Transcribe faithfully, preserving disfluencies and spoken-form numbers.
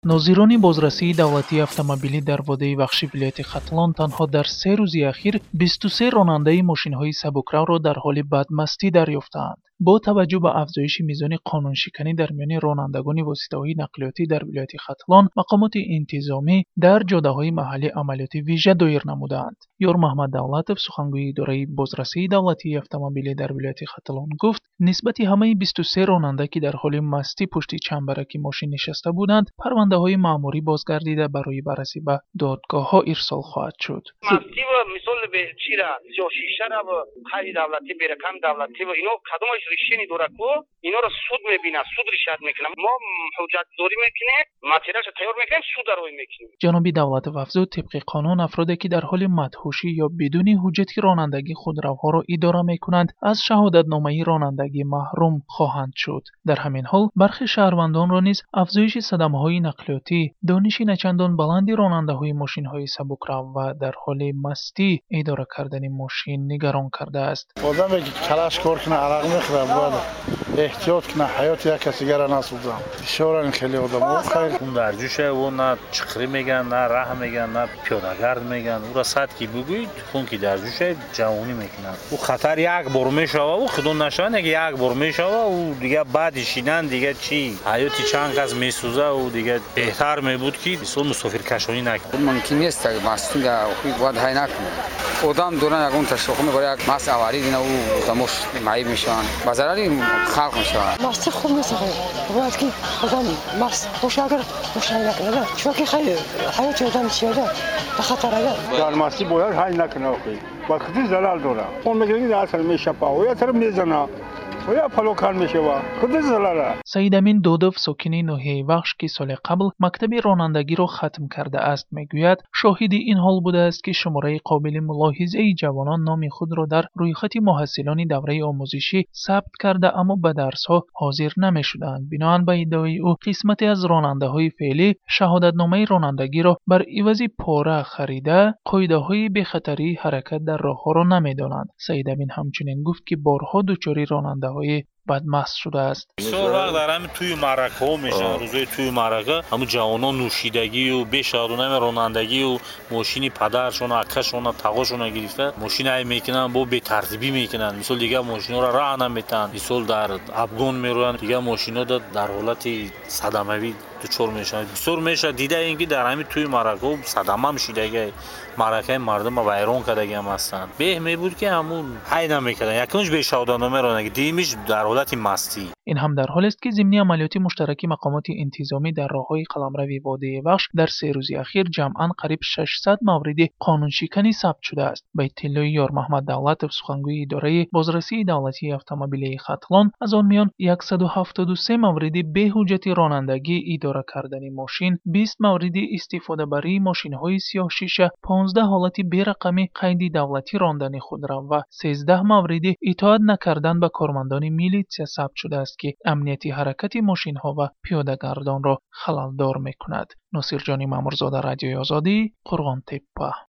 ناظران بازرسی دولتی اتومبیلی در وادی وحشی ولایت ختلان تنها در سه روز اخیر بیست و سه راننده ماشین‌های سبکرو را در حال بدمستی دریافتند. با توجه به افزایش میزان قانون شکنی در میان رانندگان واسطه‌های نقلیاتی در ولایت ختلان، مقامات انتظامی در جاده‌های محلی عملیات ویژه دایر نمودند. یار محمد دولتов سخنگوی اداره بازرسی دولتی اتومبیلی در ولایت ختلان گفت نسبت همه بیست و سه راننده که در حال مستی پشت چنبرک ماشین نشسته بودند، پرونده‌های مأموری بازگردیده برای بررسی به دادگاه‌ها ارسال خواهد شد. مستی و مثال به چیرا سیاسی را و خیلی دولتی برکم دولتی و اینا کدومش ریشینی داره کو اینا رو سود میبینه، سود رشد میکنه. ما حجت داری میکنیم، ماتریالش تیار میکنیم، سود رو میکنیم. جناب دولتov افزود طبق قانون افرادی که در حال مدهوشی یا بدون حجت رانندگی خودروها را اداره میکنند از شهادتنامه رانندگی محروم خواهند شد. در همین حال برخی شهروندان را نیز افزایش صدمه‌های نقلیاتی، دانش نچندان بلند راننده‌های ماشین‌های سبکرو و در حال مستی اداره کردن ماشین نگران کرده است. آدمی که کلاش کار کنه عرق میخوره باید احتیاط کنه حیات یک کسی دیگر را نسوزه. شورا خیلی آدم خیلی اون در جوشه و نه چخری میگن، نه راه میگن، نه پیاده‌گرد میگن. او را صد کی بگوید خون کی در جوشه جوانی میکنن. او خطر یک بار میشوه و خودون نشون اگه یک بار میشوه و دیگه بعد شینن دیگه چی حیاتی چند کس میسوزه و دیگه بهتر میبود که بسیار مسافر کشانی نکنه. ممکن نیست که مستی در خوی باید های نکنه. آدم دوران یکون تشویق میکنه یک مس اواری دینا او تموش معیب میشن. بازاری خلق میشن. مستی خوب نیست خیلی. باید که آدم مس خوش اگر خوش نکنه. چون که خیلی حیات آدم زیاده خطر است. در مستی باید های نکنه خوی. وقتی زلال داره. اون میگه که اصلا میشه پاو یا تر میزنه. ویا پلوکان میشه و خود زلاله. سید امین دودوف ساکن ناحیه وخش که سال قبل مکتب رانندگی را ختم کرده است میگوید شاهد این حال بوده است که شماره قابل ملاحظه جوانان نام خود را در رویخط محصلان دوره آموزشی ثبت کرده اما به درس‌ها حاضر نمی‌شدند. بنابراین به ادعای او قسمتی از راننده‌های فعلی شهادتنامه رانندگی را بر عوض پاره خریده قاعده‌های بی‌خطری حرکت در راه‌ها را نمی‌دانند. سید امین همچنین گفت که بارها دچار راننده های بدمست شده است. بسیار وقت در همین توی معرکه ها میشن، روزای توی معرکه همون جوانان نوشیدگی و بشادونه رانندگی و ماشین پدرشون اکشون تقاشون گرفته ماشین های میکنن با بی ترتیبی میکنن. مثلا دیگه ماشینا را راه نمیتن، مثلا در افغان میرون دیگه ماشینا در حالت صدموی دچار میشن. بسیار میشه دیده اینکه در همین توی معرکه صدمه هم شیدگی معرکه مردم ویران کردگی هم هستن. به می بود که همون هی نمیکردن یکونش به شهادتنامه رانندگی دیمیش در حالت مستی. این هم در حالی است که ضمن عملیات مشترک مقامات انتظامی در راههای قلمرو وادی وخش در سه روز اخیر جمعاً قریب ششصد مورد قانون شکنی ثبت شده است. به اطلاع یار محمد دولتov سخنگوی اداره بازرسی دولتی اتومبیلی ختلان از آن میان صد و هفتاد و سه مورد به حجت رانندگی اداره کردن ماشین، بیست مورد استفاده بری ماشین‌های سیاه شیشه، پانزده حالت بی رقمی قید دولتی راندن خودرو و سیزده مورد اطاعت نکردن به کارمندان میلیتسیا ثبت شده است که امنیتی حرکت ماشین‌ها و پیاده‌گردان را خلل‌دار می‌کند. ناصر جانی مامورزاده، رادیوی آزادی، قرغان تپه.